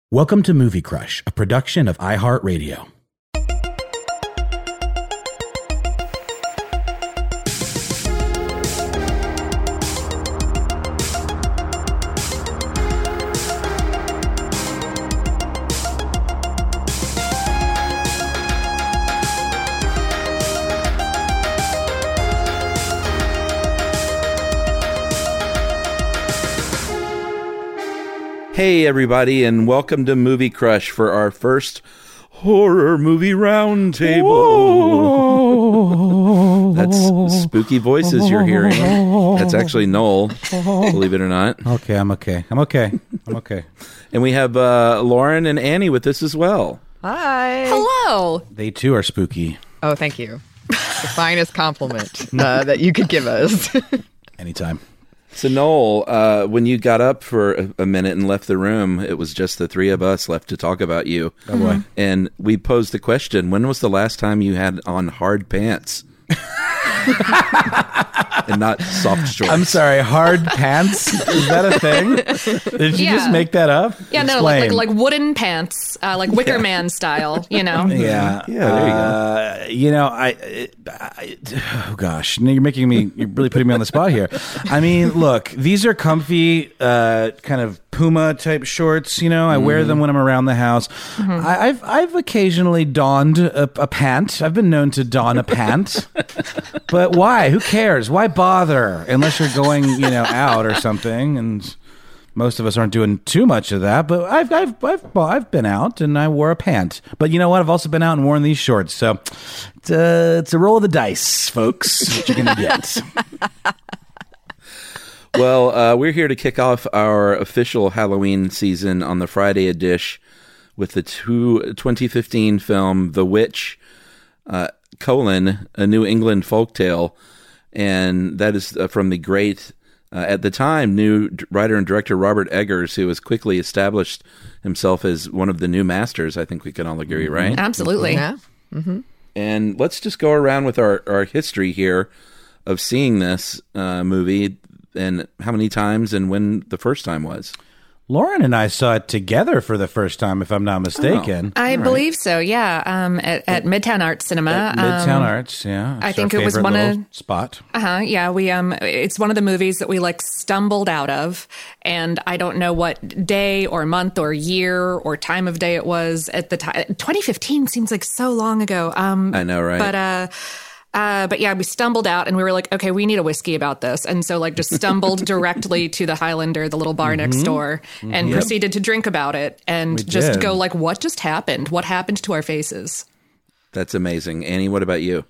Welcome to Movie Crush, a production of iHeartRadio. Hey everybody, and welcome to Movie Crush for our first horror movie roundtable. That's spooky voices you're hearing. That's actually Noel, believe it or not. Okay, I'm okay. And we have Lauren and Annie with us as well. Hi. Hello. They too are spooky. Oh, thank you. The finest compliment that you could give us. Anytime. So Noel, when you got up for a minute and left the room, it was just the three of us left to talk about you. Oh boy. And we posed the question, when was the last time you had on hard pants? And not soft shorts. I'm sorry, hard pants? Is that a thing? Did you just make that up? Yeah, Explain. no, like wooden pants, like Wicker Man style, you know? Yeah. Yeah, there you go. Oh gosh, you're really putting me on the spot here. I mean, look, these are comfy, kind of Puma type shorts. You know, I wear them when I'm around the house. I've occasionally donned a pant. I've been known to don a pant, but why? Who cares? Why bother unless you're going, out or something? And most of us aren't doing too much of that. But I've been out and I wore a pant. But you know what? I've also been out and worn these shorts. So it's a roll of the dice, folks. What you're gonna get. Well, we're here to kick off our official Halloween season on the Friday Edition with the 2015 film The Witch, A New England Folktale. And that is from the great, at the time, new writer and director Robert Eggers, who has quickly established himself as one of the new masters. I think we can all agree, right? Absolutely. Yeah. Mm-hmm. And let's just go around with our history here of seeing this movie and how many times and when the first time was. Lauren and I saw it together for the first time, if I'm not mistaken. I believe so, yeah. At Midtown Arts Cinema. At Midtown Arts, yeah. I think it was one of spot. Yeah, we it's one of the movies that we stumbled out of, and I don't know what day or month or year or time of day it was at the time. 2015 seems like so long ago. I know, right? But yeah, we stumbled out and we were like, okay, we need a whiskey about this. And so just stumbled directly to the Highlander, the little bar next door, and proceeded to drink about it and go what just happened? What happened to our faces? That's amazing. Annie, what about you?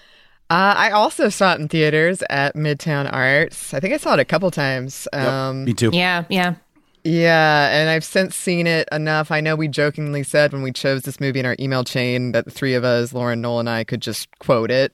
I also saw it in theaters at Midtown Arts. I think I saw it a couple times. Me too. Yeah. Yeah, and I've since seen it enough. I know we jokingly said when we chose this movie in our email chain that the three of us, Lauren, Noel, and I, could just quote it,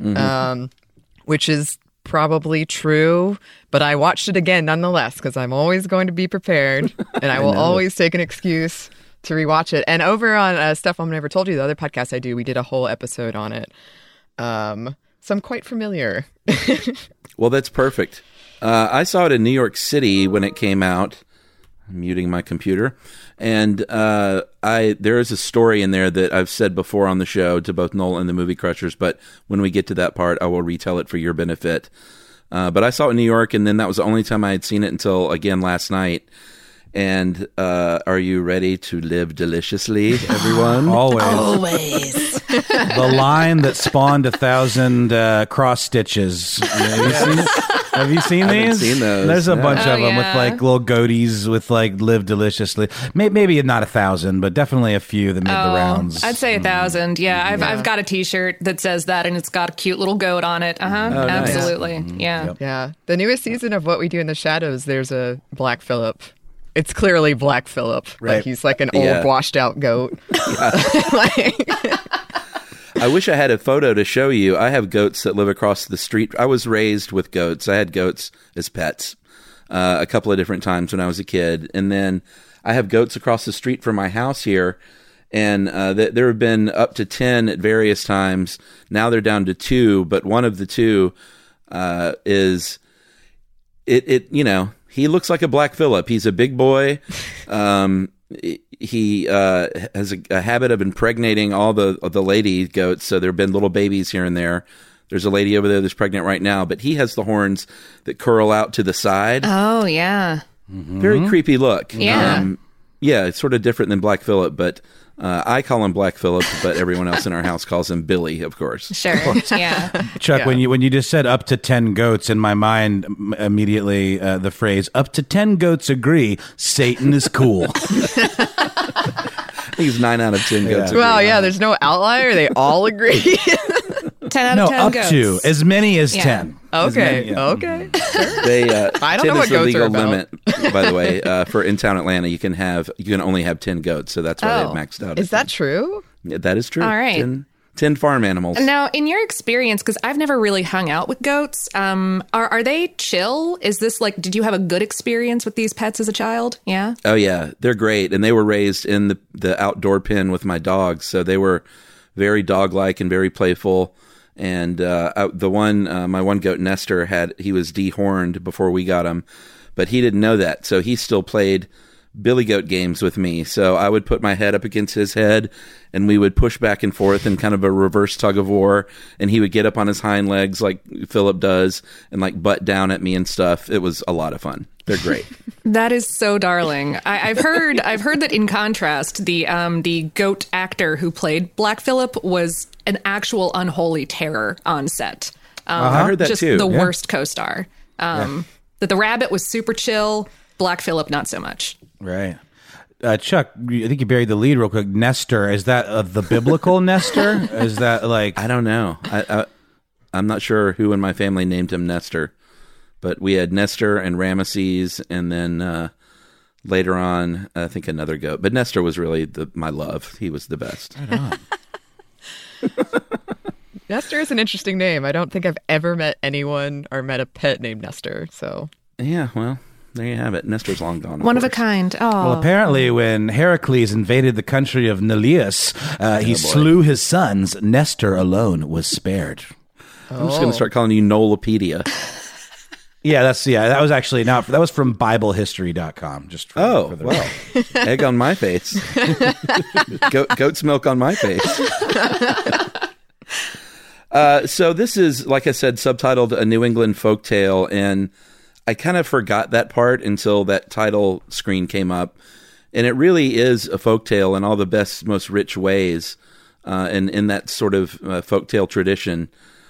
which is probably true. But I watched it again nonetheless because I'm always going to be prepared, and I will always take an excuse to rewatch it. And over on Stuff Mom Never Told You, the other podcast I do, we did a whole episode on it. So I'm quite familiar. Well, that's perfect. I saw it in New York City when it came out. I'm muting my computer. And there is a story in there that I've said before on the show to both Noel and the Movie Crushers, but when we get to that part, I will retell it for your benefit. But I saw it in New York, and then that was the only time I had seen it until, again, last night. And are you ready to live deliciously, everyone? Always. The line that spawned 1,000 cross stitches. Have you seen these? I've seen those. There's a bunch of them yeah. with little goatees with live deliciously. Maybe not 1,000, but definitely a few that made the rounds. I'd say 1,000. Yeah, I've got a T-shirt that says that, and it's got a cute little goat on it. nice. Absolutely. Yeah. Yep. Yeah. The newest season of What We Do in the Shadows, there's a Black Phillip. It's clearly Black Phillip. Right. Like he's like an old washed out goat. I wish I had a photo to show you. I have goats that live across the street. I was raised with goats. I had goats as pets a couple of different times when I was a kid. And then I have goats across the street from my house here. And there have been up to 10 at various times. Now they're down to 2, but one of the 2 is he looks like a Black Phillip. He's a big boy. he has a habit of impregnating all the lady goats. So there have been little babies here and there. There's a lady over there that's pregnant right now, but he has the horns that curl out to the side. Oh, yeah. Very creepy look. Yeah. Yeah, it's sort of different than Black Phillip, but I call him Black Phillip, but everyone else in our house calls him Billy, of course. Sure. Yeah. Chuck, Yeah. when you just said up to 10 goats, in my mind immediately the phrase "up to 10 goats agree, Satan is cool." I think he's 9 out of 10 goats. agree. Wow, yeah, there's no outlier. They all agree. 10 out No, of 10 up goats. to as many as Yeah. 10. As Okay, many, yeah. okay. They, I don't 10 know is what the goats are legal about. limit, by the way. For in town Atlanta, you can only have 10 goats, so that's why Oh. they've maxed out. Is that true? Yeah, that is true. All right. 10 farm animals. Now, in your experience, because I've never really hung out with goats, are they chill? Is this like, did you have a good experience with these pets as a child? Yeah. Oh yeah, they're great, and they were raised in the outdoor pen with my dogs, so they were very dog-like and very playful. And my one goat Nestor he was dehorned before we got him, but he didn't know that, so he still played billy goat games with me. So I would put my head up against his head, and we would push back and forth in kind of a reverse tug of war, and he would get up on his hind legs like Philip does and like butt down at me and stuff. It was a lot of fun. They're great. That is so darling. I've heard that in contrast, the goat actor who played Black Phillip was an actual unholy terror on set. I heard that just too. the Yeah. worst co-star. That the rabbit was super chill. Black Phillip not so much. Right. Chuck, I think you buried the lead real quick. Nestor, is that the biblical Nestor? Is that like... I don't know. I'm not sure who in my family named him Nestor, but we had Nestor and Ramesses, and then later on, I think another goat. But Nestor was really my love. He was the best. Nestor is an interesting name. I don't think I've ever met anyone or met a pet named Nestor. So Yeah, well, there you have it. Nestor's long gone. One of a course. kind. Oh. Well, apparently, when Heracles invaded the country of Neleus, he slew his sons. Nestor alone was spared. I'm just going to start calling you Nolopedia. That was actually not. That was from BibleHistory.com. Just for the well, egg on my face. Goat's milk on my face. So this is, like I said, subtitled A New England Folktale, and I kind of forgot that part until that title screen came up. And it really is a folktale in all the best, most rich ways, and in that sort of folktale tradition.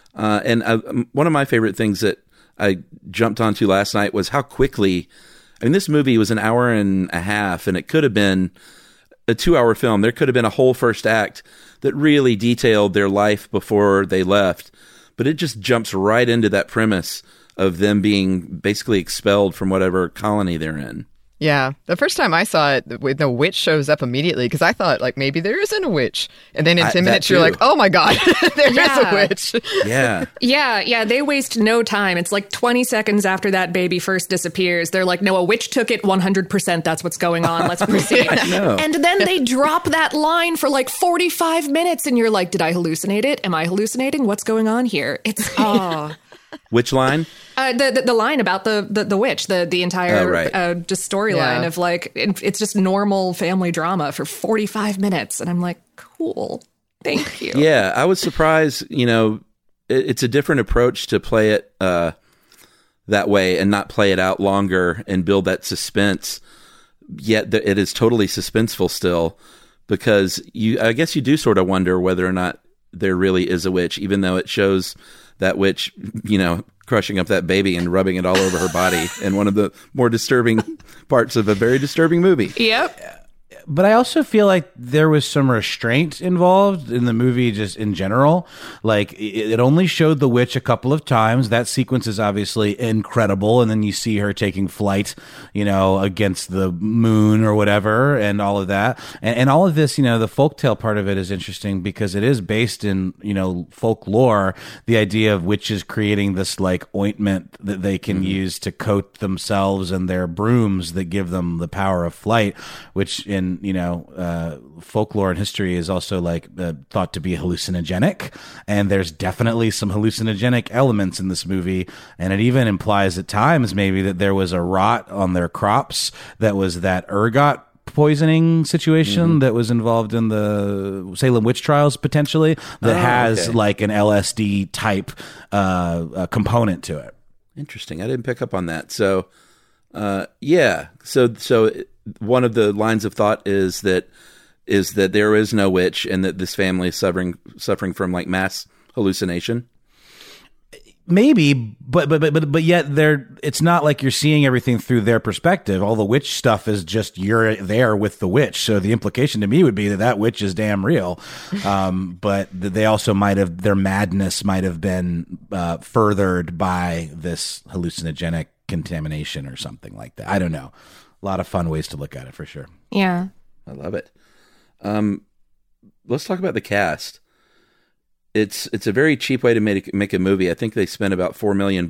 And one of my favorite things that I jumped onto last night was how quickly, I mean, this movie was an hour and a half, and it could have been a 2-hour film. There could have been a whole first act that really detailed their life before they left, but it just jumps right into that premise of them being basically expelled from whatever colony they're in. yeah, the first time I saw it, the witch shows up immediately because I thought like maybe there isn't a witch, and then in 10 that minutes you're too. like, oh my god, there is Yeah. a witch. Yeah. Yeah, they waste no time. It's like 20 seconds after that baby first disappears. They're like, no, a witch took it 100%. That's what's going on. Let's proceed. know. And then they drop that line for like 45 minutes, and you're like, did I hallucinate it? Am I hallucinating? What's going on here? It's, Which line? the line about the witch, the entire Oh, right. just storyline Yeah. of like, it's just normal family drama for 45 minutes. And I'm like, cool. Thank you. Yeah, I was surprised. It's a different approach to play it that way and not play it out longer and build that suspense. Yet it is totally suspenseful still, because I guess you do sort of wonder whether or not there really is a witch, even though it shows that witch, crushing up that baby and rubbing it all over her body in one of the more disturbing parts of a very disturbing movie. Yep. But I also feel like there was some restraint involved in the movie just in general. Like, it only showed the witch a couple of times. That sequence is obviously incredible. And then you see her taking flight, against the moon or whatever, and all of that. And all of this, the folktale part of it is interesting because it is based in, folklore, the idea of witches creating this like ointment that they can use to coat themselves and their brooms that give them the power of flight, which in folklore and history is also like thought to be hallucinogenic, and there's definitely some hallucinogenic elements in this movie, and it even implies at times maybe that there was a rot on their crops that was that ergot poisoning situation that was involved in the Salem witch trials potentially that has like an LSD type component to it. Interesting. I didn't pick up on that. So, yeah. So one of the lines of thought is that there is no witch, and that this family is suffering from like mass hallucination. Maybe, but yet it's not like you're seeing everything through their perspective. All the witch stuff is just you're there with the witch. So the implication to me would be that witch is damn real. But they also their madness might have been furthered by this hallucinogenic contamination or something like that. I don't know. A lot of fun ways to look at it for sure. Yeah. I love it. Let's talk about the cast. It's a very cheap way to make a movie. I think they spent about $4 million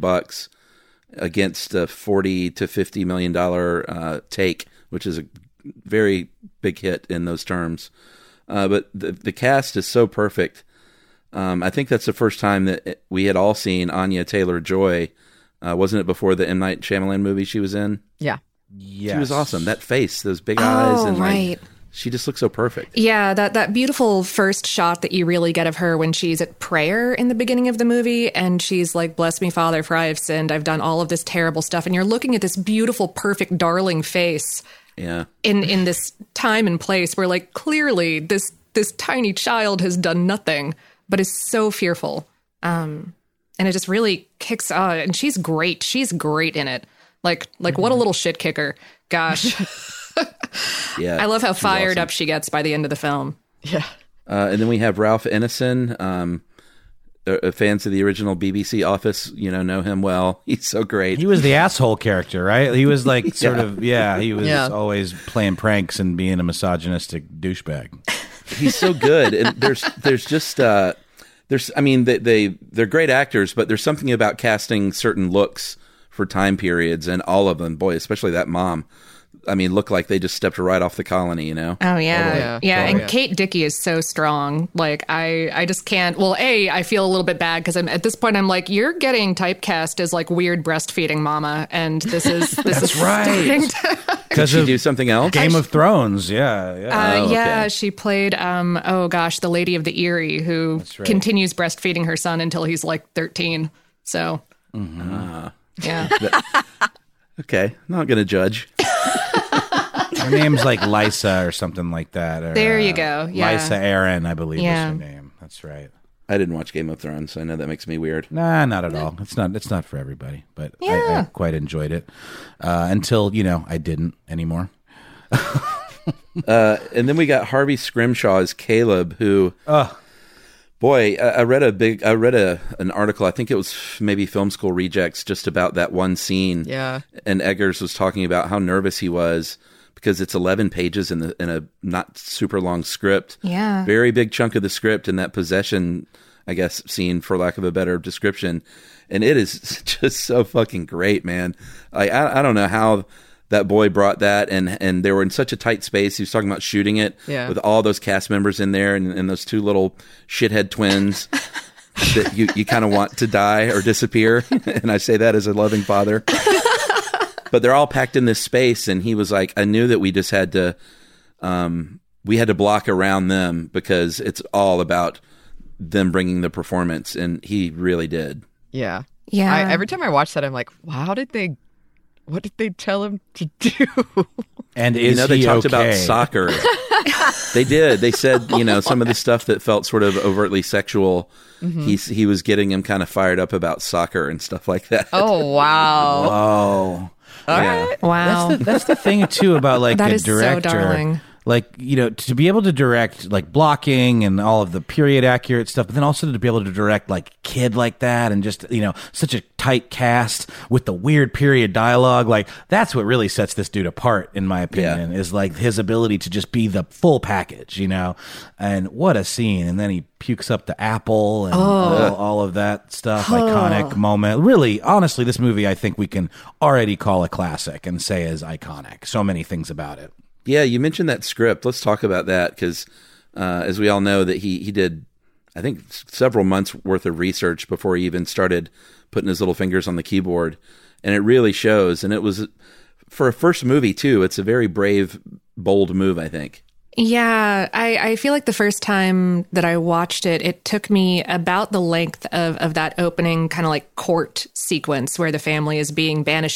against a $40 to $50 million take, which is a very big hit in those terms. But the cast is so perfect. I think that's the first time that we had all seen Anya Taylor-Joy. Wasn't it before the M. Night Shyamalan movie she was in? Yeah. Yes. She was awesome. That face, those big eyes, and right. She just looks so perfect. Yeah, that beautiful first shot that you really get of her when she's at prayer in the beginning of the movie, and she's like, "Bless me, Father, for I have sinned. I've done all of this terrible stuff." And you're looking at this beautiful, perfect, darling face. Yeah. In this time and place where, like, clearly this tiny child has done nothing, but is so fearful. And it just really kicks on. And she's great. She's great in it. Like what a little shit kicker. Gosh. Yeah, I love how fired awesome. up she gets by the end of the film. Yeah. And then we have Ralph Ineson. Fans of the original BBC Office, know him well. He's so great. He was the asshole character, right? He was like he was always playing pranks and being a misogynistic douchebag. He's so good. And there's just I mean, they're great actors, but there's something about casting certain looks for time periods, and all of them, boy, especially that mom. I mean, look like they just stepped right off the colony, Oh, yeah. Totally. And Kate Dickie is so strong. Like, I just can't. Well, I feel a little bit bad because at this point, I'm like, you're getting typecast as like weird breastfeeding mama. And this is right. Could she do something else? Game of Thrones, yeah. Yeah, she played, the Lady of the Eyrie, who continues breastfeeding her son until he's like 13. So, yeah. Okay, not going to judge. Her name's like Lysa or something like that. Or, there you go. Yeah. Lysa Arryn, I believe is her name. That's right. I didn't watch Game of Thrones, so I know that makes me weird. Nah, not at all. It's not for everybody, but I quite enjoyed it until I didn't anymore. And then we got Harvey Scrimshaw as Caleb, who, boy, I read an article. I think it was maybe Film School Rejects, just about that one scene. Yeah, and Eggers was talking about how nervous he was because it's 11 pages in a not super long script. Yeah, very big chunk of the script in that possession, I guess, scene, for lack of a better description. And it is just so fucking great, man. I don't know how that boy brought that, and they were in such a tight space. He was talking about shooting it with all those cast members in there, and those two little shithead twins that you kind of want to die or disappear. And I say that as a loving father. But they're all packed in this space, and he was like, I knew that we just had to, we had to block around them because it's all about them bringing the performance, and he really did. Yeah. Yeah. Every time I watch that, I'm like, wow, what did they tell him to do? And they talked about soccer. They did. They said, some of the stuff that felt sort of overtly sexual. Mm-hmm. He was getting him kind of fired up about soccer and stuff like that. Oh, wow. Whoa. All right. Wow. That's the thing too about like that a is director. So darling. Like, to be able to direct like blocking and all of the period accurate stuff, but then also to be able to direct like kid like that and just, such a tight cast with the weird period dialogue. Like, that's what really sets this dude apart, in my opinion, is like his ability to just be the full package, and what a scene. And then he pukes up the apple and all of that stuff. Iconic moment. Really, honestly, this movie, I think we can already call a classic and say is iconic. So many things about it. Yeah, you mentioned that script. Let's talk about that because, as we all know, that he did, I think, several months worth of research before he even started putting his little fingers on the keyboard, and it really shows. And it was, for a first movie too, it's a very brave bold move, I think. Yeah, I feel like the first time that I watched it, it took me about the length of that opening kind of like court sequence where the family is being banished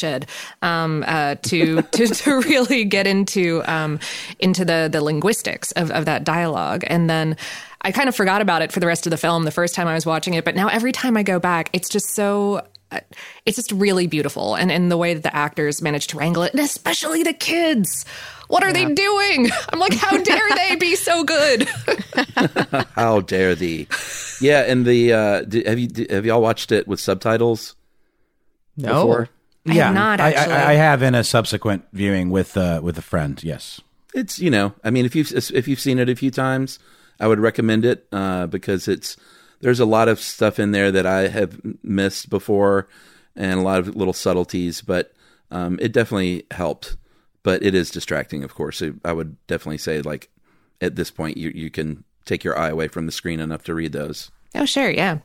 to really get into the linguistics of that dialogue. And then I kind of forgot about it for the rest of the film the first time I was watching it. But now every time I go back, it's just really beautiful. And the way that the actors managed to wrangle it, and especially the kids. What are they doing? I'm like, how dare they be so good? How dare thee? Yeah, and have y'all watched it with subtitles? No. Before? I have not, actually. I have in a subsequent viewing with a friend. Yes, It's I mean, if you've seen it a few times, I would recommend it because there's a lot of stuff in there that I have missed before, and a lot of little subtleties, but it definitely helped. But it is distracting, of course. So I would definitely say, like, at this point, you can take your eye away from the screen enough to read those. Oh, sure, yeah.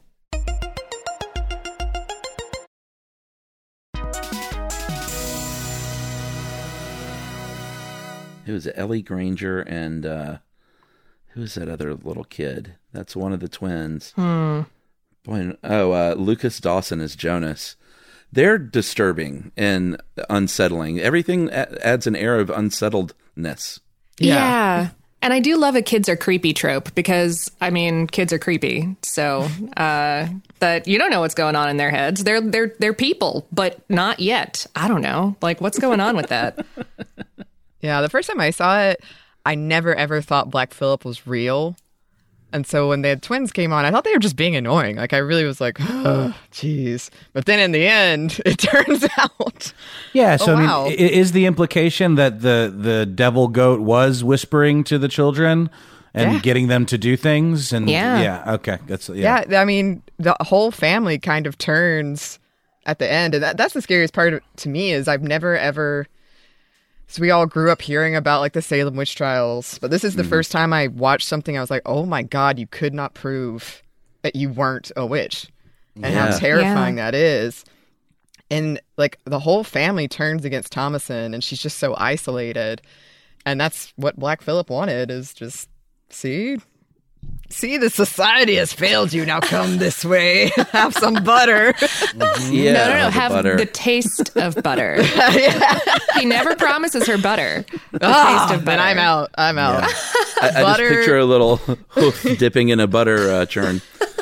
It was Ellie Granger and who's that other little kid? That's one of the twins. Boy, Lucas Dawson is Jonas. They're disturbing and unsettling. Everything adds an air of unsettledness. Yeah. And I do love a kids are creepy trope because, I mean, kids are creepy. So, but you don't know what's going on in their heads. They're people, but not yet. I don't know. Like, what's going on with that? Yeah, the first time I saw it, I never ever thought Black Phillip was real. And so when the twins came on, I thought they were just being annoying. Like, I really was like, oh, geez. But then in the end, it turns out. Yeah, so wow. I mean, is the implication that the devil goat was whispering to the children and getting them to do things? And okay. Yeah, I mean, the whole family kind of turns at the end. And that's the scariest part to me is I've never ever... So we all grew up hearing about like the Salem witch trials, but this is the first time I watched something I was like, oh my God, you could not prove that you weren't a witch. And how terrifying that is. And like the whole family turns against Thomasin and she's just so isolated. And that's what Black Phillip wanted is just, see, the society has failed you. Now come this way. Have some butter. Yeah, no. Have butter. the taste of butter. He never promises her butter. The taste of butter. Then I'm out. I just picture a little hoof dipping in a butter churn.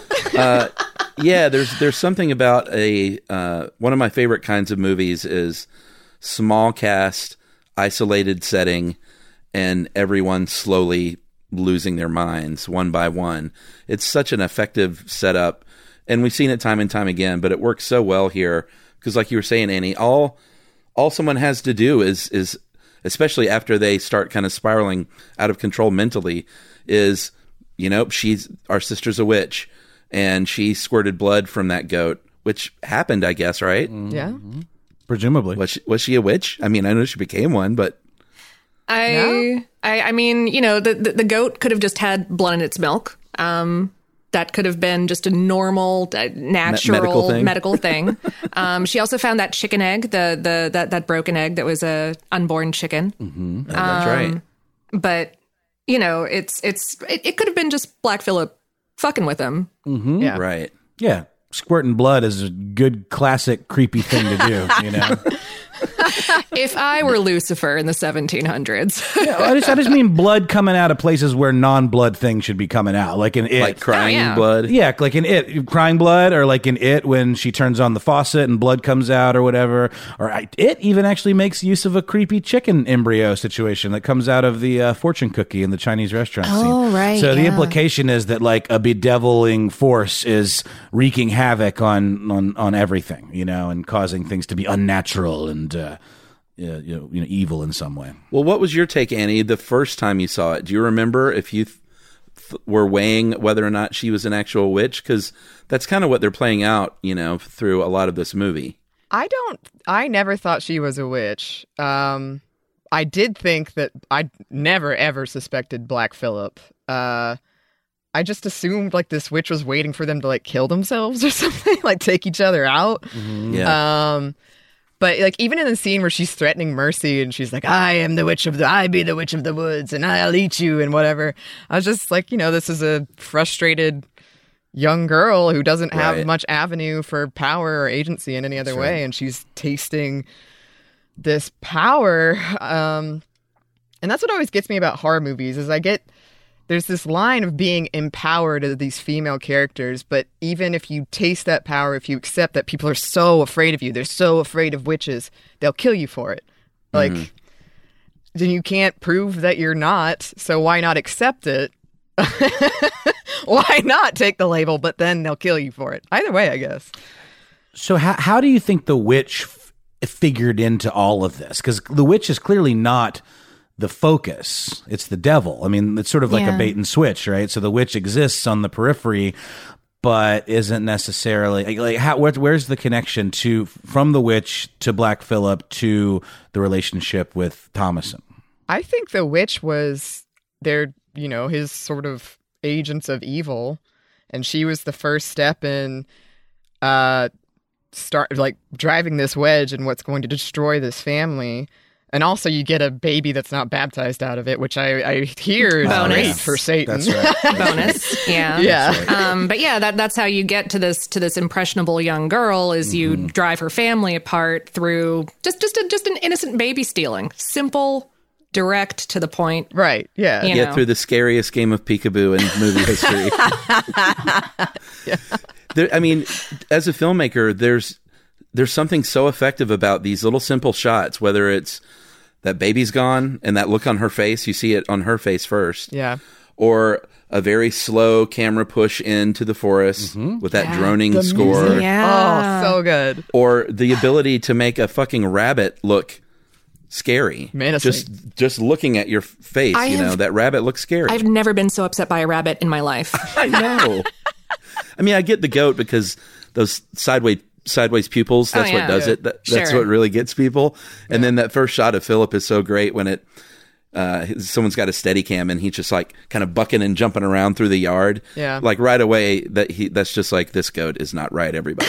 There's something about one of my favorite kinds of movies is small cast, isolated setting, and everyone slowly losing their minds one by one. It's such an effective setup, and we've seen it time and time again, but it works so well here because, like you were saying, Annie, all someone has to do is especially after they start kind of spiraling out of control mentally, is our sister's a witch and she squirted blood from that goat, which happened, I guess, right? Yeah, presumably. Was she a witch? I mean, I know she became one, but I mean, the goat could have just had blood in its milk. That could have been just a normal, natural medical thing. She also found that chicken egg, that broken egg that was a unborn chicken. Mm-hmm. That's right. But it could have been just Black Phillip fucking with him. Mm-hmm. Yeah. Right. Yeah, squirting blood is a good classic creepy thing to do. If I were Lucifer in the 1700s. I just mean blood coming out of places where non-blood things should be coming out, like in It. Like crying blood? Yeah, like in It, crying blood, or like in It when she turns on the faucet and blood comes out or whatever. It even actually makes use of a creepy chicken embryo situation that comes out of the fortune cookie in the Chinese restaurant scene. Oh, right. So the implication is that like a bedeviling force is wreaking havoc on everything, and causing things to be unnatural and evil in some way. Well, what was your take, Annie, the first time you saw it? Do you remember if you were weighing whether or not she was an actual witch? Because that's kind of what they're playing out, through a lot of this movie. I never thought she was a witch. I did think that I never ever suspected Black Phillip. I just assumed like this witch was waiting for them to like kill themselves or something, like take each other out. Mm-hmm. Yeah. But like even in the scene where she's threatening Mercy and she's like, I be the witch of the woods and I'll eat you and whatever. I was just like, this is a frustrated young girl who doesn't have much avenue for power or agency in any other way. And she's tasting this power. And that's what always gets me about horror movies is there's this line of being empowered of these female characters, but even if you taste that power, if you accept that people are so afraid of you, they're so afraid of witches, they'll kill you for it. Like, then you can't prove that you're not, so why not accept it? Why not take the label, but then they'll kill you for it? Either way, I guess. So how do you think the witch figured into all of this? Because the witch is clearly not the focus. It's the devil. I mean, it's sort of like a bait and switch, right? So the witch exists on the periphery, but isn't necessarily where's the connection from the witch to Black Phillip to the relationship with Thomasin? I think the witch was his sort of agents of evil, and she was the first step in driving this wedge and what's going to destroy this family. And also you get a baby that's not baptized out of it, which I hear is great for Satan. That's right. Bonus. Yeah. Yeah. Right. But yeah, that's how you get to this impressionable young girl is you drive her family apart through just an innocent baby stealing. Simple, direct, to the point. Right. Yeah. Through the scariest game of peekaboo in movie history. I mean, as a filmmaker, there's something so effective about these little simple shots, whether it's that baby's gone and that look on her face, you see it on her face first. Yeah. Or a very slow camera push into the forest with that droning score. Music. Yeah. Oh, so good. Or the ability to make a fucking rabbit look scary. Menacing. Just looking at your face, that rabbit looks scary. I've never been so upset by a rabbit in my life. I know. I mean, I get the goat because those sideways pupils, that's what does it. That's what really gets people. And then that first shot of Philip is so great when someone's got a steady cam and he's just like kind of bucking and jumping around through the yard. Yeah. Like right away that's just like, this goat is not right, everybody.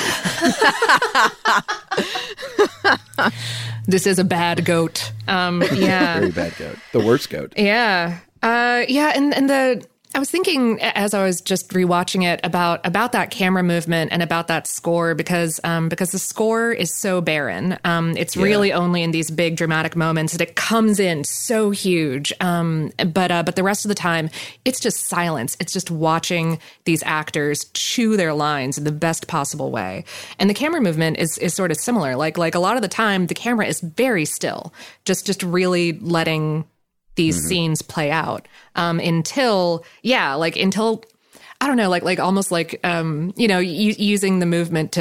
This is a bad goat. Very bad goat. The worst goat. Yeah. And I was thinking as I was just rewatching it about that camera movement and about that score because the score is so barren. It's really only in these big dramatic moments that it comes in so huge. But the rest of the time, it's just silence. It's just watching these actors chew their lines in the best possible way. And the camera movement is sort of similar. Like a lot of the time, the camera is very still, just really letting these scenes play out until I don't know, like almost like using the movement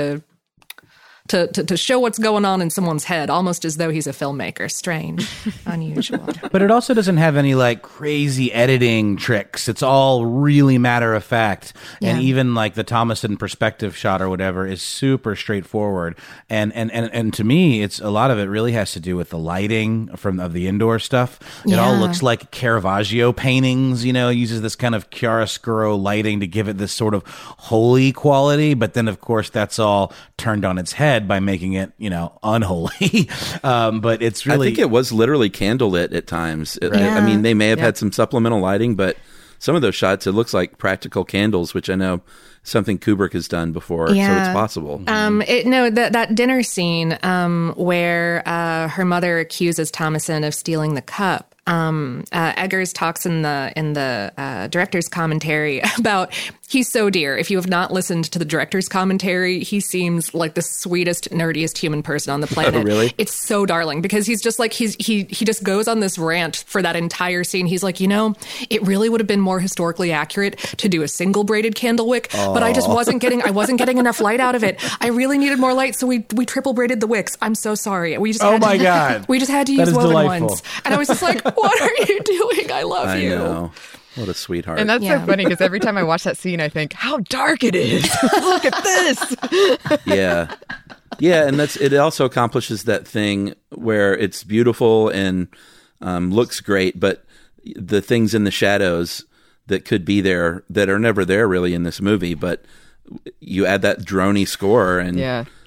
to show what's going on in someone's head, almost as though he's a filmmaker. Strange, unusual. But it also doesn't have any like crazy editing tricks. It's all really matter of fact. Yeah. And even like the Thomasin perspective shot or whatever is super straightforward. And to me, it's a lot of it really has to do with the lighting of the indoor stuff. It all looks like Caravaggio paintings, uses this kind of chiaroscuro lighting to give it this sort of holy quality. But then of course that's all turned on its head by making it, unholy. But it's really... I think it was literally candlelit at times. I mean, they may have had some supplemental lighting, but some of those shots, it looks like practical candles, which I know something Kubrick has done before, so it's possible. That dinner scene where her mother accuses Thomasin of stealing the cup. Eggers talks in the director's commentary about he's so dear. If you have not listened to the director's commentary, he seems like the sweetest, nerdiest human person on the planet. Oh, really? It's so darling because he's just like he just goes on this rant for that entire scene. He's like, it really would have been more historically accurate to do a single braided candle wick, but I just wasn't getting enough light out of it. I really needed more light, so we triple braided the wicks. I'm so sorry. We just God. We just had to use woven ones. And I was just like, what are you doing? I love you. I know. What a sweetheart. And that's so funny because every time I watch that scene, I think, how dark it is. Look at this. Yeah. Yeah, and it also accomplishes that thing where it's beautiful and looks great, but the things in the shadows that could be there that are never there really in this movie, but you add that droney score and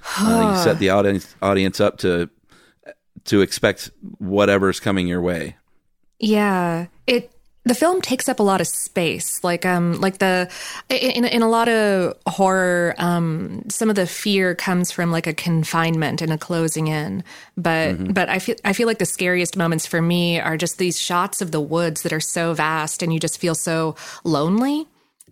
You set the audience up to expect whatever's coming your way. Yeah, the film takes up a lot of space, in a lot of horror. Some of the fear comes from like a confinement and a closing in, but I feel like the scariest moments for me are just these shots of the woods that are so vast, and you just feel so lonely.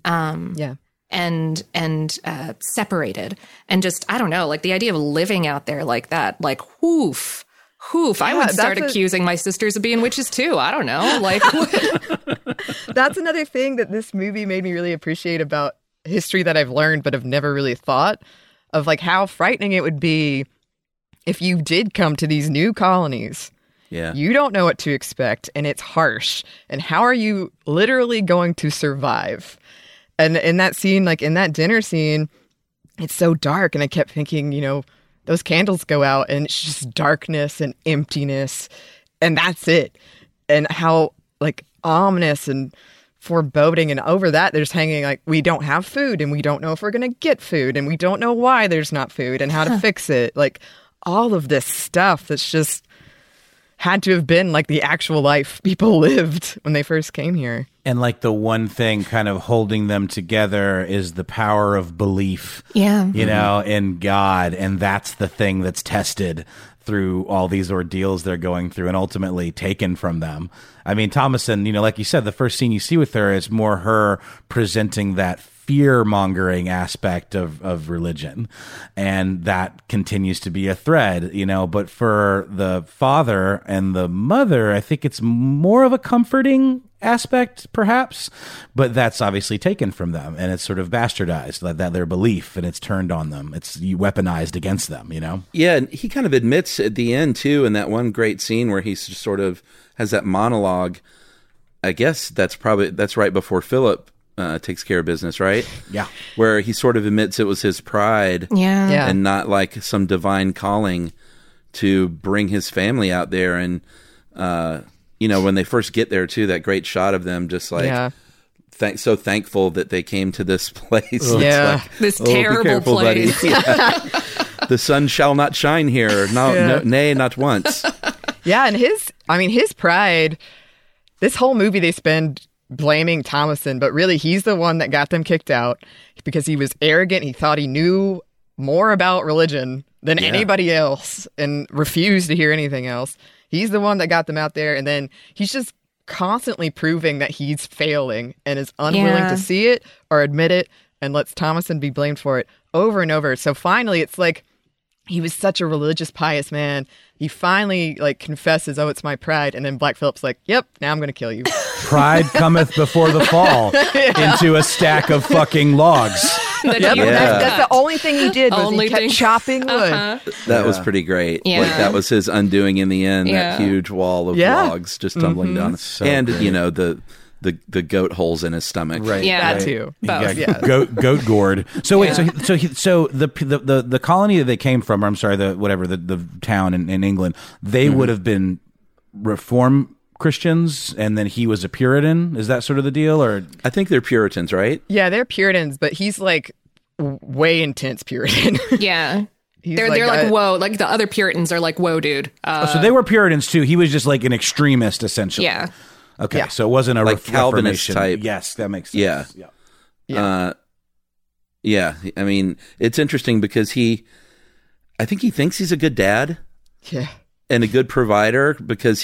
And separated, and just, I don't know, like the idea of living out there like that, like whoof. I would start accusing my sisters of being witches too. I don't know. Like, that's another thing that this movie made me really appreciate about history that I've learned but have never really thought of, like how frightening it would be if you did come to these new colonies. Yeah. You don't know what to expect, and it's harsh. And how are you literally going to survive? And in that scene, like in that dinner scene, it's so dark. And I kept thinking, those candles go out and it's just darkness and emptiness. And that's it. And how like ominous and foreboding. And over that, there's hanging like, we don't have food and we don't know if we're going to get food. And we don't know why there's not food and how to fix it. Like all of this stuff that's just had to have been like the actual life people lived when they first came here. And like the one thing kind of holding them together is the power of belief, in God. And that's the thing that's tested through all these ordeals they're going through and ultimately taken from them. I mean, Thomasin, like you said, the first scene you see with her is more her presenting that fear-mongering aspect of religion, and that continues to be a thread, but for the father and the mother, I think it's more of a comforting aspect, perhaps, but that's obviously taken from them, and it's sort of bastardized, that their belief, and it's turned on them. It's weaponized against them, Yeah, and he kind of admits at the end, too, in that one great scene where he just sort of has that monologue. I guess that's right before Philip takes care of business, right? Yeah. Where he sort of admits it was his pride and not like some divine calling to bring his family out there. And, when they first get there too, that great shot of them just like so thankful that they came to this place. Yeah. Like, this terrible careful, place. The sun shall not shine here. No, nay, not once. Yeah. And his pride, this whole movie they spend blaming Thomasin, but really he's the one that got them kicked out because he was arrogant. He thought he knew more about religion than anybody else and refused to hear anything else. He's the one that got them out there, and then he's just constantly proving that he's failing and is unwilling to see it or admit it, and lets Thomasin be blamed for it over and over. So finally it's like he was such a religious, pious man. He finally like confesses, "Oh, it's my pride." And then Black Phillip's like, "Yep, now I'm going to kill you." Pride cometh before the fall into a stack of fucking logs. That's the only thing he did was he kept chopping wood. That was pretty great. Yeah. Like that was his undoing in the end. That huge wall of logs just tumbling down, So and great. the goat holes in his stomach. Right. Yeah. That too. Both. Yeah. Goat gourd. So wait, so the colony that they came from, or I'm sorry, the town in England, they would have been Reformed Christians, and then he was a Puritan. Is that sort of the deal, or? I think they're Puritans, right? Yeah, they're Puritans, but he's like way intense Puritan. Yeah. They're like like, whoa, like the other Puritans are like, whoa, dude. So they were Puritans too. He was just like an extremist, essentially. Yeah. Okay, Yeah. so it wasn't a Like Calvinist Reformation type. Yes, that makes sense. Yeah. Yeah. I mean, it's interesting because I think he thinks he's a good dad Yeah. and a good provider because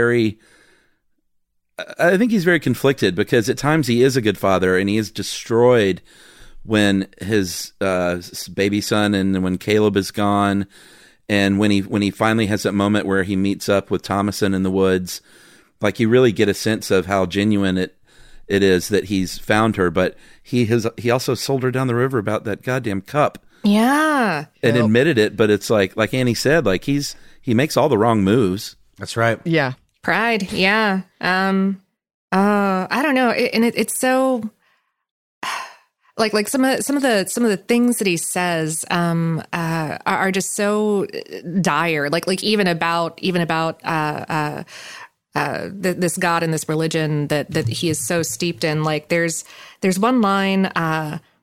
I think he's very conflicted because at times he is a good father and he is destroyed when his baby son and when Caleb is gone, and when he finally has that moment where he meets up with Thomasin in the woods. Like you really get a sense of how genuine it is that he's found her, but he also sold her down the river about that goddamn cup. Yeah. And admitted it, but it's like Annie said, like he makes all the wrong moves. That's right. Yeah. Pride. Yeah. I don't know. It's so like some of the things that he says are just so dire. Like even about this God and this religion that he is so steeped in. Like there's one line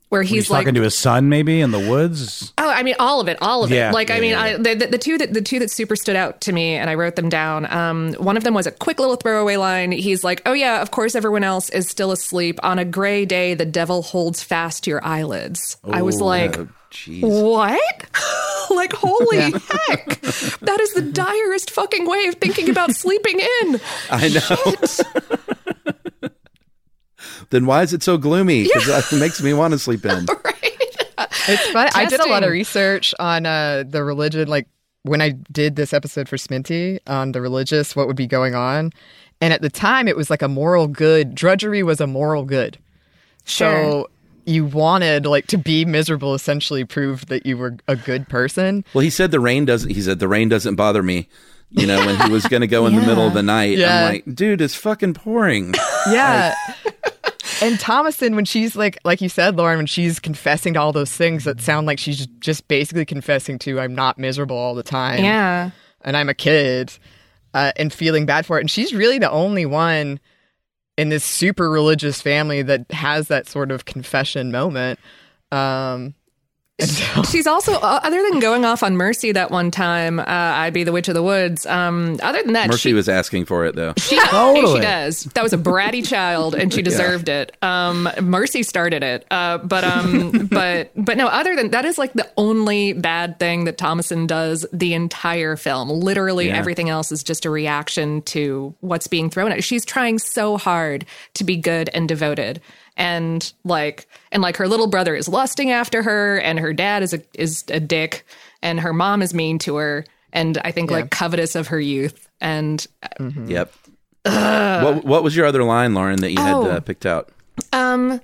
where He's like talking to his son, maybe in the woods. Oh, I mean, all of it. Yeah, Like, yeah, I mean, yeah. the two that super stood out to me, and I wrote them down. One of them was a quick little throwaway line. He's like, "Oh yeah, of course, everyone else is still asleep. On a gray day, the devil holds fast to your eyelids." I was like, jeez. "What?" Like, holy heck! That is the direst fucking way of thinking about sleeping in. I know. Shit. Then why is it so gloomy? Because that makes me want to sleep in. It's fun. I did a lot Testing. of research on the religion, like when I did this episode for Sminty on the religious, what would be going on. And at the time, it was like a moral good. Drudgery was a moral good. Sure. So you wanted like to be miserable, essentially proved that you were a good person. Well, he said the rain doesn't bother me. You know, when he was going to go in the middle of the night, Yeah. I'm like, dude, it's fucking pouring. Yeah. And Thomason, when she's like you said, Lauren, when she's confessing to all those things that sound like she's just basically confessing to, I'm not miserable all the time. Yeah. And I'm a kid, and feeling bad for it. And she's really the only one in this super religious family that has that sort of confession moment. And so, She's also, other than going off on Mercy that one time, I'd be the witch of the woods. Other than that, Mercy was asking for it, though. She Totally. does. That was a bratty child, and she deserved it. Mercy started it, but no. Other than that, is like the only bad thing that Thomason does the entire film. Literally, Yeah. everything else is just a reaction to what's being thrown at her. She's trying so hard to be good and devoted. And her little brother is lusting after her, and her dad is a dick, and her mom is mean to her, and I think like covetous of her youth. And Yep. What was your other line, Lauren, that you had picked out? again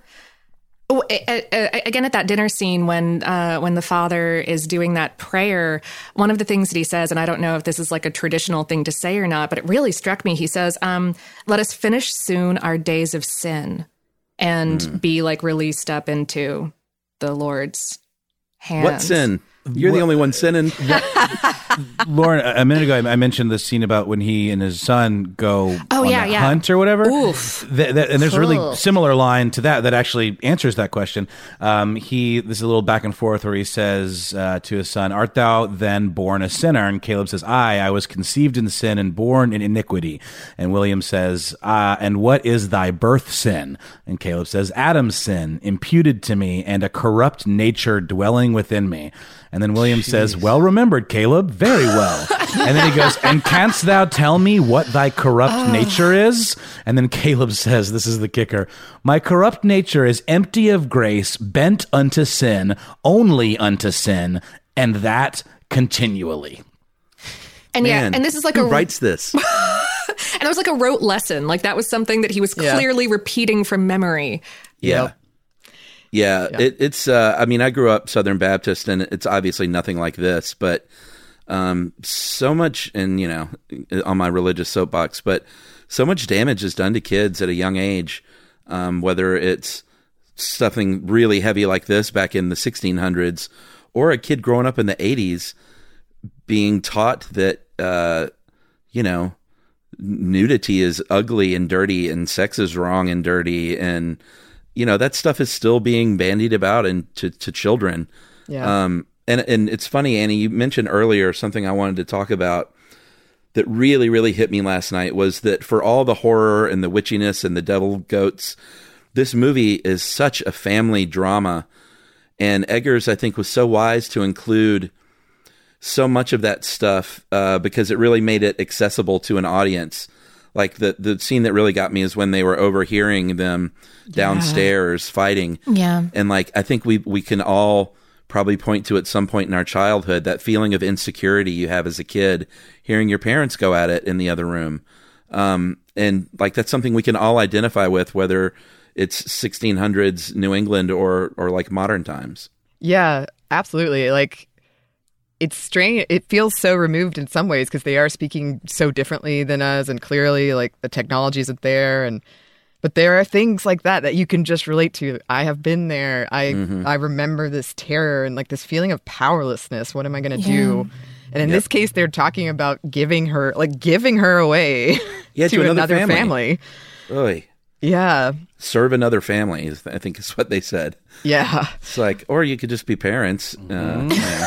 at that dinner scene when the father is doing that prayer, one of the things that he says, and I don't know if this is like a traditional thing to say or not, but it really struck me. He says, "Let us finish soon our days of sin." And be like released up into the Lord's hands. What sin? You're the only one sinning. Lauren, a minute ago, I mentioned this scene about when he and his son go on the hunt or whatever. Oof. And there's a really similar line to that actually answers that question. This is a little back and forth where he says to his son, "Art thou then born a sinner?" And Caleb says, I was conceived in sin and born in iniquity. And William says, "And what is thy birth sin?" And Caleb says, "Adam's sin, imputed to me, and a corrupt nature dwelling within me." And then William says, "Well remembered, Caleb, very well." And then he goes, "And canst thou tell me what thy corrupt nature is?" And then Caleb says, this is the kicker, "My corrupt nature is empty of grace, bent unto sin, only unto sin, and that continually." And Man, and this is like who writes this? and it was like a rote lesson. Like that was something that he was clearly repeating from memory. Yeah. Yeah, it's. I mean, I grew up Southern Baptist, and it's obviously nothing like this, but so much, and on my religious soapbox, but so much damage is done to kids at a young age, whether it's something really heavy like this back in the 1600s, or a kid growing up in the 80s being taught that, nudity is ugly and dirty, and sex is wrong and dirty, and that stuff is still being bandied about to children. yeah. And it's funny, Annie, you mentioned earlier something I wanted to talk about that really, really hit me last night was that for all the horror and the witchiness and the devil goats, this movie is such a family drama. And Eggers, I think, was so wise to include so much of that stuff because it really made it accessible to an audience. Like the scene that really got me is when they were overhearing them downstairs fighting. Yeah. And I think we can all probably point to at some point in our childhood that feeling of insecurity you have as a kid, hearing your parents go at it in the other room. And that's something we can all identify with, whether it's 1600s New England or like modern times. Yeah, absolutely. It's strange. It feels so removed in some ways because they are speaking so differently than us, and clearly the technology isn't there. But there are things like that you can just relate to. I have been there. I remember this terror and this feeling of powerlessness. What am I going to do? And in this case, they're talking about giving her away Yeah, to another family. Really? Yeah. Serve another family, I think is what they said. Yeah. It's like, or you could just be parents. Yeah.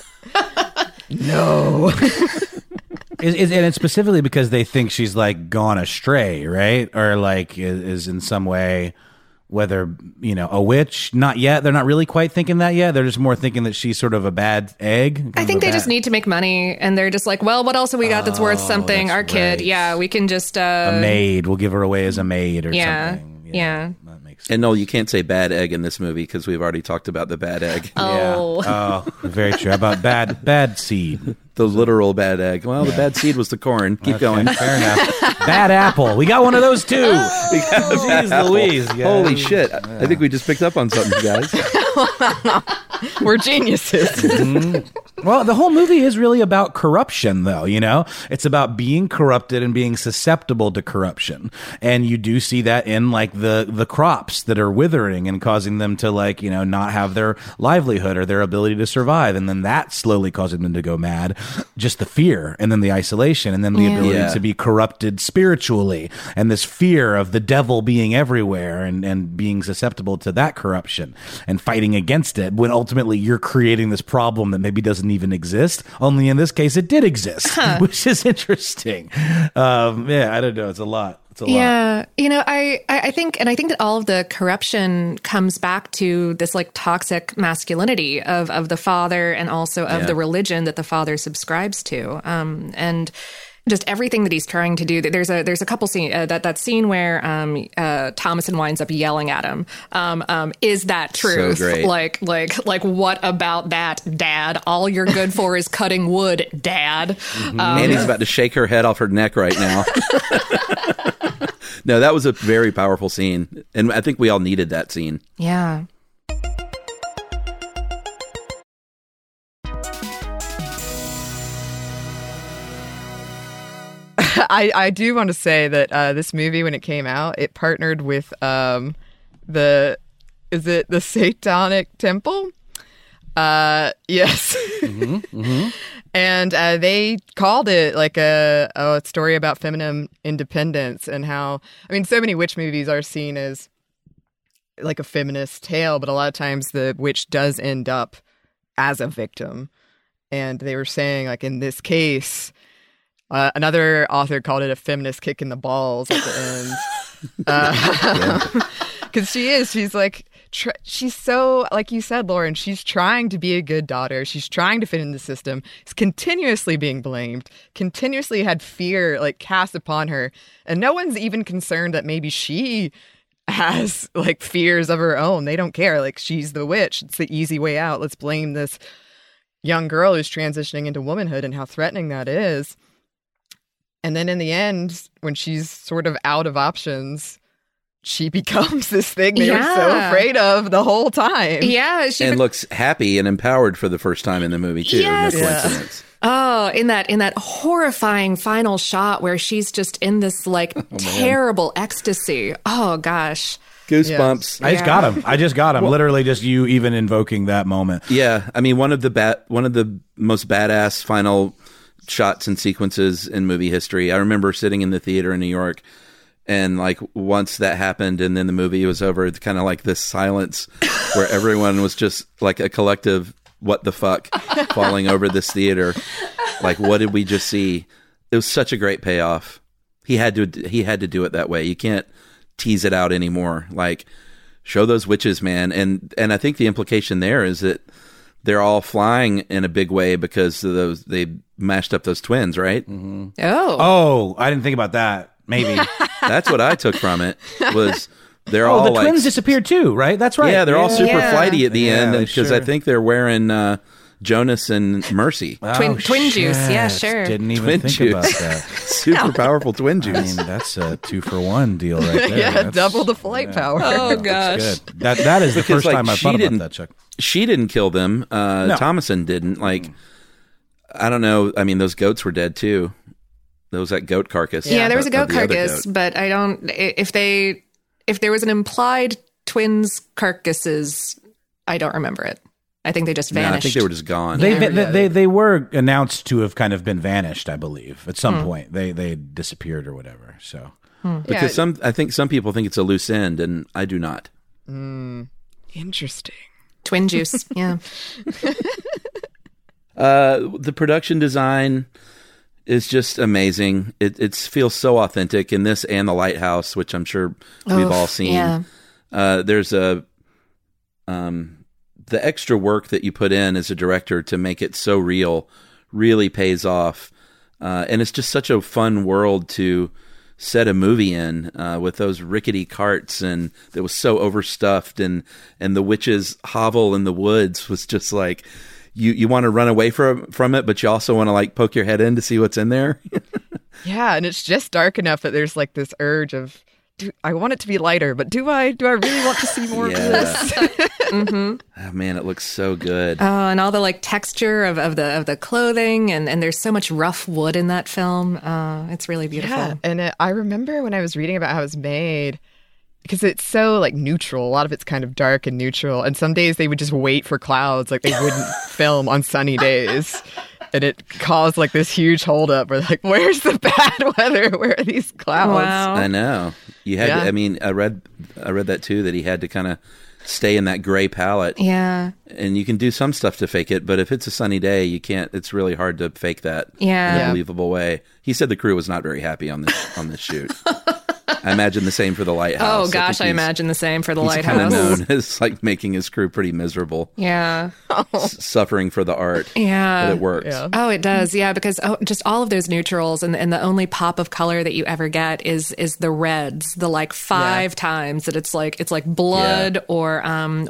No. And it's specifically because they think she's like gone astray, right? Or like is in some way, whether, a witch. Not yet. They're not really quite thinking that yet. They're just more thinking that she's sort of a bad egg. I think they just need to make money, and they're just like, well, what else have we got that's worth something? Our kid. right. Yeah, we can just... a maid. We'll give her away as a maid or Yeah. something. Yeah. That makes sense. And no, you can't say bad egg in this movie because we've already talked about the bad egg. Oh. Yeah. Oh, very true. How about bad seed? The literal bad egg. Well, the bad seed was the corn. Keep going. Fair enough. Bad apple. We got one of those too. Jeez Louise. guys. Holy shit. I think we just picked up on something, guys. We're geniuses. Well, the whole movie is really about corruption, though, It's about being corrupted and being susceptible to corruption. And you do see that in, like, the crops that are withering and causing them to, like, not have their livelihood or their ability to survive. And then that slowly causing them to go mad. Just the fear, and then the isolation, and then the ability to be corrupted spiritually. And this fear of the devil being everywhere and being susceptible to that corruption and fighting against it, when ultimately you're creating this problem that maybe doesn't even exist. Only in this case, it did exist, which is interesting. I don't know. It's a lot. Yeah. I think that all of the corruption comes back to this like toxic masculinity of the father and also of the religion that the father subscribes to. And just everything that he's trying to do. There's a couple scene that scene where Thomasin winds up yelling at him. Is that truth? So great. Like what about that, Dad? All you're good for is cutting wood, Dad. Annie's about to shake her head off her neck right now. No, that was a very powerful scene, and I think we all needed that scene. Yeah. I do want to say that this movie, when it came out, it partnered with the Satanic Temple? Yes. And they called it like a story about feminine independence and how, so many witch movies are seen as like a feminist tale, but a lot of times the witch does end up as a victim. And they were saying, like, in this case, another author called it a feminist kick in the balls at the end. Because she's like, she's so, like you said, Lauren, she's trying to be a good daughter. She's trying to fit in the system. Is continuously being blamed, continuously had fear like cast upon her. And no one's even concerned that maybe she has like fears of her own. They don't care. Like, she's the witch. It's the easy way out. Let's blame this young girl who's transitioning into womanhood and how threatening that is. And then in the end, when she's sort of out of options, she becomes this thing they were so afraid of the whole time. Yeah. And looks happy and empowered for the first time in the movie, too. Yes. No coincidence. Oh, in that horrifying final shot where she's just in this like terrible ecstasy. Oh, gosh. Goosebumps. I just got him. Literally just you even invoking that moment. Yeah. One of the most badass final shots and sequences in movie history. I remember sitting in the theater in New York, and like once that happened and then the movie was over, it's kind of like this silence where everyone was just like a collective what the fuck falling over this theater. Like, what did we just see? It was such a great payoff. He had to do it that way. You can't tease it out anymore. Like, show those witches, man. And I think the implication there is that they're all flying in a big way because of they mashed up those twins, right? Mm-hmm. Oh, I didn't think about that. Maybe. That's what I took from it, was they're all all the like, twins disappeared too, right? That's right. Yeah, they're all super flighty at the end because I sure. think they're wearing Jonas and Mercy. Twin juice. Yeah, sure. Didn't even Twin think juice. about that. Super powerful twin juice. That's a 2-for-1 deal right there. Yeah, That's- double the flight power. Oh, gosh. Good. That is the Because, first like, time I she thought about didn't- that, Chuck. She didn't kill them. Thomasin didn't. Like, I don't know. Those goats were dead too. There was that goat carcass. Yeah, there was a goat of the other carcass, goat. but I don't. If there was an implied twins carcasses, I don't remember it. I think they just No, vanished. I think they were just gone. They were announced to have kind of been vanished, I believe. At some point, they disappeared or whatever. So Because I think some people think it's a loose end, and I do not. Interesting. Twin juice. Yeah. The production design is just amazing. It feels so authentic in this and The Lighthouse, which I'm sure we've all seen. Yeah. There's the extra work that you put in as a director to make it so real really pays off. And it's just such a fun world to set a movie in, with those rickety carts, and that was so overstuffed, and the witch's hovel in the woods was just like, you want to run away from it, but you also want to like poke your head in to see what's in there. Yeah, and it's just dark enough that there's like this urge of, I want it to be lighter, but do I really want to see more of this? Oh man, it looks so good. Oh, and all the like texture of the clothing, and there's so much rough wood in that film. It's really beautiful. Yeah, and I remember when I was reading about how it was made, because it's so like neutral. A lot of it's kind of dark and neutral, and some days they would just wait for clouds, like they wouldn't film on sunny days. And it caused like this huge holdup. We're like, where's the bad weather? Where are these clouds? Wow. I know. You had to, I mean, I read that too, that he had to kind of stay in that gray palette. Yeah. And you can do some stuff to fake it, but if it's a sunny day, you can't. It's really hard to fake that Yeah. in a believable way. He said the crew was not very happy on this shoot. I imagine the same for The Lighthouse. Oh gosh, I imagine the same for The He's Lighthouse. kind of known as like making his crew pretty miserable. Yeah. Suffering for the art. Yeah. But it works. Yeah. Oh, it does. Yeah, because just all of those neutrals, and the only pop of color that you ever get is the reds. The like 5 times that it's like blood or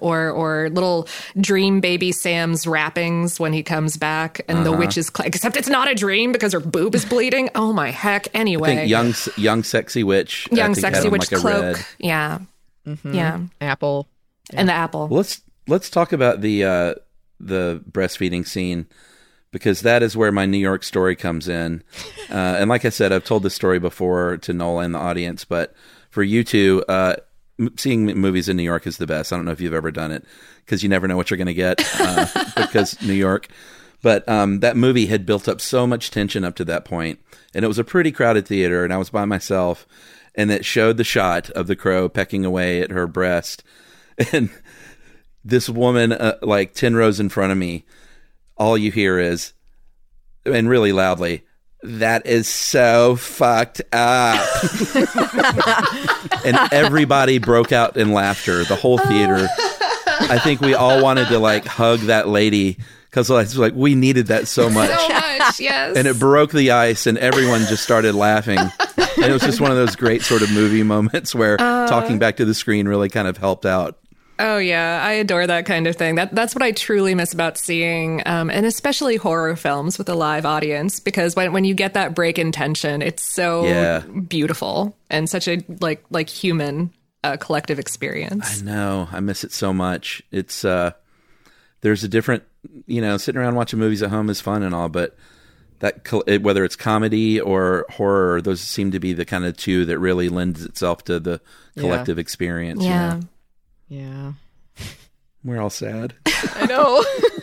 little dream baby Sam's wrappings when he comes back, and the witch is except it's not a dream because her boob is bleeding. Oh my heck! Anyway, I think young sexy witch. young I think sexy had on, witch like, a cloak. red. Yeah. Yeah. Apple. And the apple. Well, let's talk about the breastfeeding scene, because that is where my New York story comes in. And like I said, I've told this story before to Nola and the audience, but for you two, seeing movies in New York is the best. I don't know if you've ever done it, because you never know what you're going to get, because New York. But that movie had built up so much tension up to that point, and it was a pretty crowded theater, and I was by myself, and it showed the shot of the crow pecking away at her breast. And this woman, like 10 rows in front of me, all you hear is, and really loudly, "That is so fucked up." And everybody broke out in laughter, the whole theater. I think we all wanted to like hug that lady, because like we needed that so much. So much, yes. And it broke the ice, and everyone just started laughing. And it was just one of those great sort of movie moments where talking back to the screen really kind of helped out. Oh yeah, I adore that kind of thing. That's what I truly miss about seeing, and especially horror films with a live audience, because when you get that break in tension, it's so beautiful and such a like human collective experience. I know, I miss it so much. It's there's a different, sitting around watching movies at home is fun and all, but that whether it's comedy or horror, those seem to be the kind of two that really lends itself to the collective experience. Yeah. Yeah. We're all sad. I know.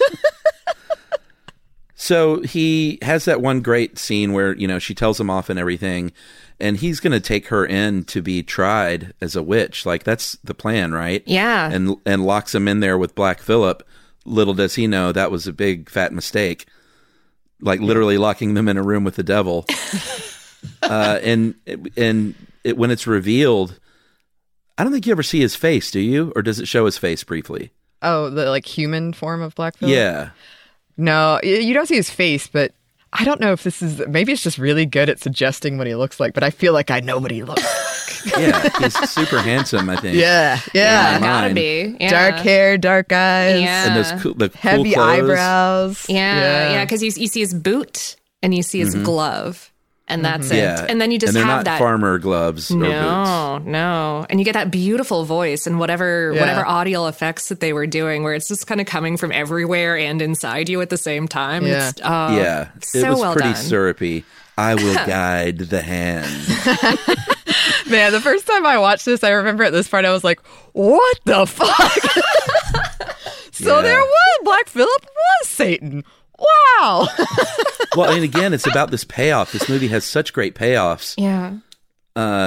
So he has that one great scene where, she tells him off and everything, and he's going to take her in to be tried as a witch. Like, that's the plan, right? Yeah. And locks him in there with Black Phillip. Little does he know that was a big fat mistake. Like literally locking them in a room with the devil. When it's revealed, I don't think you ever see his face, do you? Or does it show his face briefly? Oh, the like human form of Black Phillip? Yeah. No, you don't see his face, but I don't know if maybe it's just really good at suggesting what he looks like, but I feel like I know what he looks like. Yeah, he's super handsome, I think. Yeah. Yeah. Gotta be. Yeah. Dark hair, dark eyes. Yeah. And those cool Heavy clothes. eyebrows. Yeah, because you see his boot and you see his glove, and that's it. Yeah. And then you just and they're have not that farmer gloves or boots. No. And you get that beautiful voice and whatever audio effects that they were doing, where it's just kind of coming from everywhere and inside you at the same time. Yeah. It's, It so was well pretty done. syrupy. I will guide the hand. Man, the first time I watched this, I remember at this part, I was like, what the fuck? So there was, Black Phillip was Satan. Wow. Well, and again, it's about this payoff. This movie has such great payoffs. Yeah.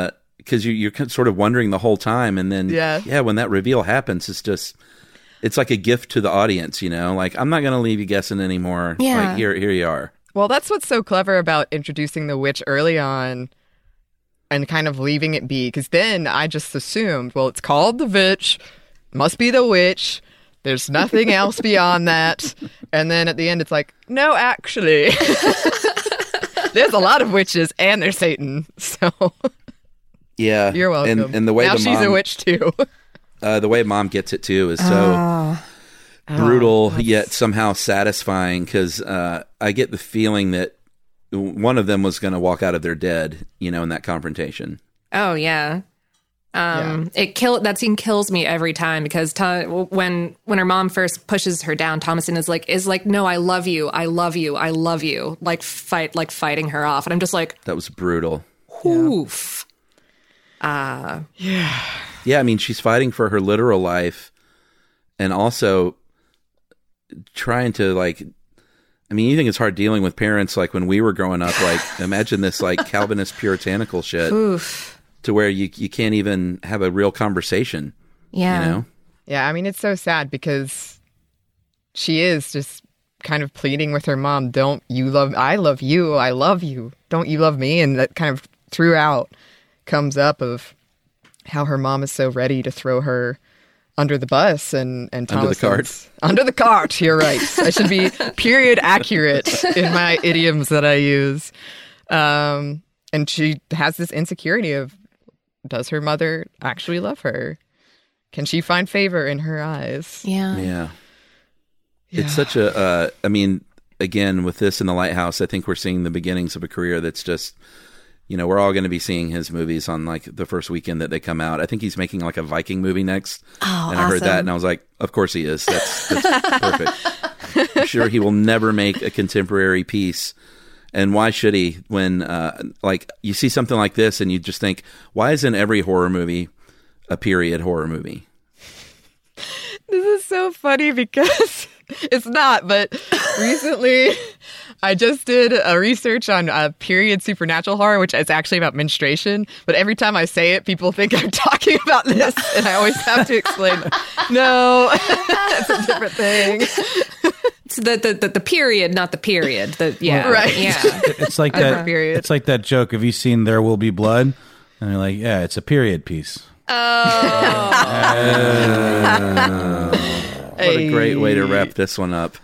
because you're sort of wondering the whole time, and then when that reveal happens, it's like a gift to the audience, you know. Like, I'm not going to leave you guessing anymore. Yeah. Like, here you are. Well, that's what's so clever about introducing the witch early on and kind of leaving it be. Because then I just assumed, well, it's called the witch, must be the witch. There's nothing else beyond that. And then at the end, it's like, no, actually, there's a lot of witches and there's Satan. So yeah, you're welcome. And the way now she's a witch too. The way Mom gets it too is so brutal yet somehow satisfying, because I get the feeling that one of them was going to walk out of there dead, you know, in that confrontation. Oh yeah. That scene kills me every time, because when her mom first pushes her down, Thomasin is like, no, I love you, like fighting her off, and I'm just like, that was brutal. Oof. Yeah, I mean, she's fighting for her literal life, and also trying to, like, I mean, you think it's hard dealing with parents like when we were growing up. Like, imagine this, like, Calvinist puritanical shit. Oof. To where you can't even have a real conversation. Yeah. You know? Yeah, I mean, it's so sad because she is just kind of pleading with her mom, I love you, don't you love me? And that kind of throughout comes up of how her mom is so ready to throw her under the bus and under the cart. Under the cart, you're right. I should be period accurate in my idioms that I use. And she has this insecurity of, does her mother actually love her? Can she find favor in her eyes? Yeah. It's such a, I mean, again, with this in The Lighthouse, I think we're seeing the beginnings of a career that's just, you know, we're all going to be seeing his movies on like the first weekend that they come out. I think he's making like a Viking movie next. Oh, and I heard that and I was like, of course he is. That's perfect. I'm sure he will never make a contemporary piece. And why should he, when like you see something like this and you just think, why isn't every horror movie a period horror movie? This is so funny because it's not, but recently I just did a research on period supernatural horror, which is actually about menstruation. But every time I say it, people think I'm talking about this, and I always have to explain, no, it's a different thing. It's the period, not the period. Right. Yeah. It's like that. Period. It's like that joke. Have you seen There Will Be Blood? And you're like, yeah, it's a period piece. Oh. What a great way to wrap this one up.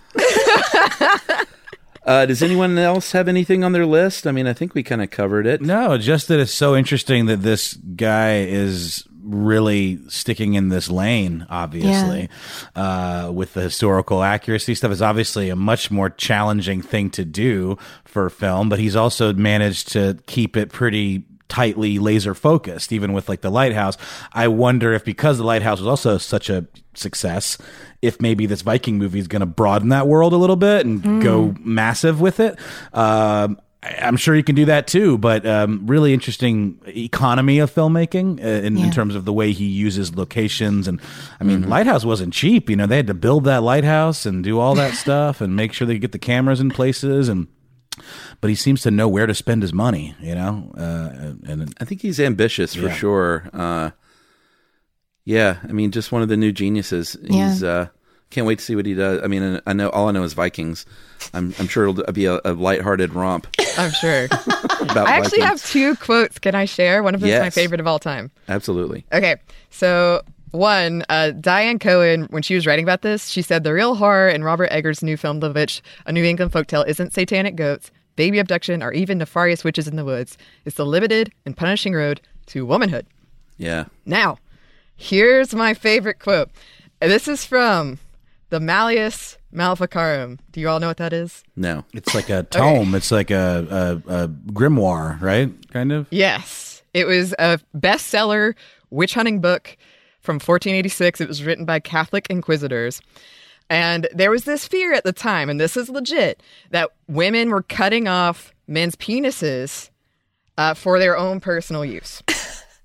Does anyone else have anything on their list? I mean, I think we kind of covered it. No, just that it's so interesting that this guy is really sticking in this lane, obviously. With the historical accuracy stuff is obviously a much more challenging thing to do for film, but he's also managed to keep it pretty tightly laser focused, even with like The Lighthouse. I wonder if, because The Lighthouse was also such a success, if maybe this Viking movie is going to broaden that world a little bit and go massive with it. I'm sure you can do that too, but really interesting economy of filmmaking in terms of the way he uses locations. And I mean, Lighthouse wasn't cheap. You know, they had to build that lighthouse and do all that stuff and make sure they get the cameras in places. But he seems to know where to spend his money, you know? And I think he's ambitious for sure. I mean, just one of the new geniuses. He's can't wait to see what he does. I mean, I know is Vikings. I'm sure it'll be a lighthearted romp. I'm sure. About I actually Vikings. have two quotes. Can I share? One of them is my favorite of all time. Absolutely. Okay, so one, Diane Cohen, when she was writing about this, she said, the real horror in Robert Eggers' new film, The Witch, A New England Folktale, isn't satanic goats, baby abduction, or even nefarious witches in the woods. It's the limited and punishing road to womanhood. Yeah. Now, here's my favorite quote. This is from the Malleus Maleficarum. Do you all know what that is? No. it's like a tome. Okay. It's like a grimoire, right? Kind of? Yes. It was a bestseller witch hunting book from 1486. It was written by Catholic inquisitors. And there was this fear at the time, and this is legit, that women were cutting off men's penises for their own personal use.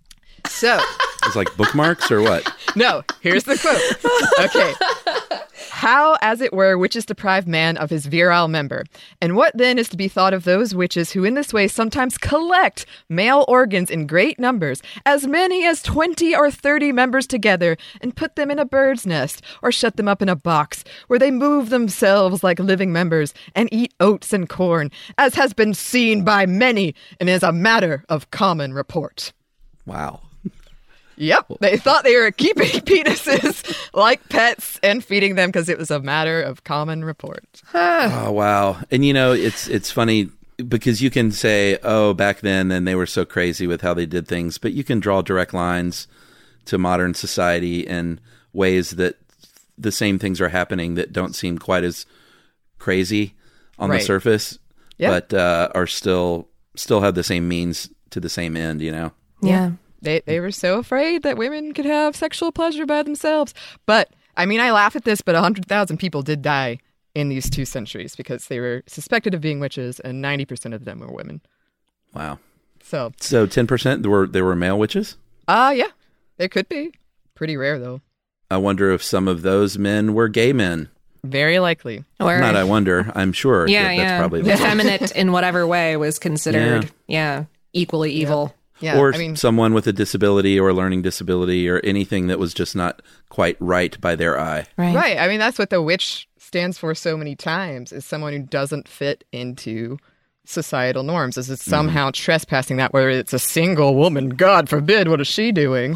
So... It's like bookmarks or what? No, here's the quote. Okay. How, as it were, witches deprive man of his virile member? And what then is to be thought of those witches who in this way sometimes collect male organs in great numbers, as many as 20 or 30 members together, and put them in a bird's nest, or shut them up in a box, where they move themselves like living members, and eat oats and corn, as has been seen by many, and is a matter of common report. Wow. Yep, they thought they were keeping penises like pets and feeding them because it was a matter of common report. Oh, wow. And it's funny because you can say, oh, back then, and they were so crazy with how they did things, but you can draw direct lines to modern society in ways that the same things are happening that don't seem quite as crazy on the surface, but are still have the same means to the same end, Yeah. They were so afraid that women could have sexual pleasure by themselves. But, I mean, I laugh at this, but 100,000 people did die in these 2 centuries because they were suspected of being witches, and 90% of them were women. Wow. So 10% there were male witches? Yeah, there could be. Pretty rare, though. I wonder if some of those men were gay men. Very likely. Or, Not I wonder, I'm sure. Yeah, that's probably the case. effeminate in whatever way was considered, equally evil. Yeah, or I mean, someone with a disability or a learning disability or anything that was just not quite right by their eye. right. I mean, that's what the witch stands for so many times, is someone who doesn't fit into societal norms. Is it somehow trespassing that, whether it's a single woman, God forbid, what is she doing?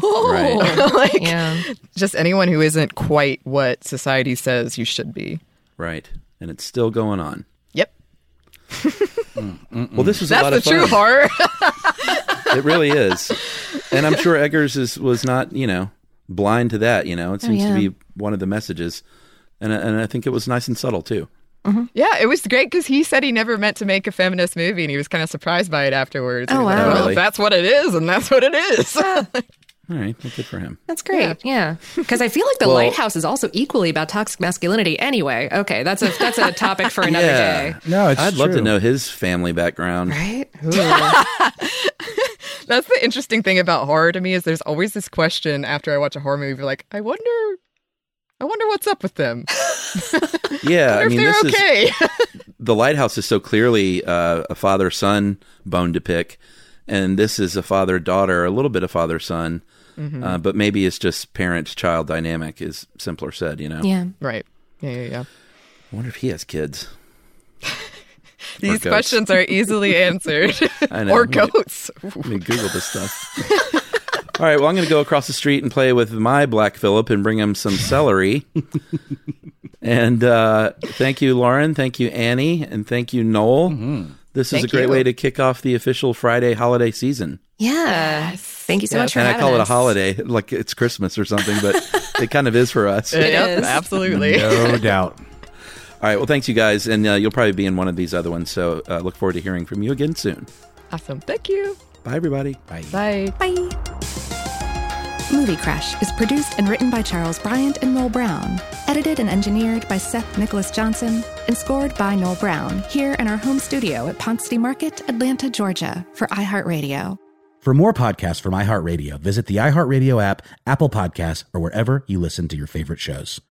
Right. Just anyone who isn't quite what society says you should be. Right. And it's still going on. Yep. Well, this was a That's lot the of fun. true horror. It really is. And I'm sure Eggers was not, blind to that, It seems to be one of the messages. And I think it was nice and subtle, too. Mm-hmm. Yeah, it was great because he said he never meant to make a feminist movie, and he was kind of surprised by it afterwards. Oh, He was wow. like, well, Really? that's what it is, and that's what it is. All right. Well, good for him. That's great. Yeah. Because I feel like The Lighthouse is also equally about toxic masculinity anyway. Okay, that's a topic for another day. No, it's I'd love to true. know his family background. Right? That's the interesting thing about horror to me, is there's always this question after I watch a horror movie, like, I wonder what's up with them. Yeah. I If mean, they're this okay. is The Lighthouse is so clearly a father-son bone to pick. And this is a father-daughter, a little bit of father-son. But maybe it's just parent-child dynamic is simpler said, Yeah. Right. Yeah. I wonder if he has kids. These goats. questions are easily answered. I know. Or goats. Let me Google this stuff. All right, well, I'm going to go across the street and play with my Black Phillip and bring him some celery. And thank you, Lauren. Thank you, Annie. And thank you, Noel. This is Thank a great you. way to kick off the official Friday holiday season. Yeah. Thank you so much for And I having call it a us. holiday, like it's Christmas or something, but it kind of is for us. Yep, is. absolutely. No doubt. All right, well, thanks, you guys. And you'll probably be in one of these other ones. So look forward to hearing from you again soon. Awesome. Thank you. Bye, everybody. Bye. Bye. Bye. Movie Crash is produced and written by Charles Bryant and Noel Brown, edited and engineered by Seth Nicholas Johnson, and scored by Noel Brown here in our home studio at Ponce City Market, Atlanta, Georgia, for iHeartRadio. For more podcasts from iHeartRadio, visit the iHeartRadio app, Apple Podcasts, or wherever you listen to your favorite shows.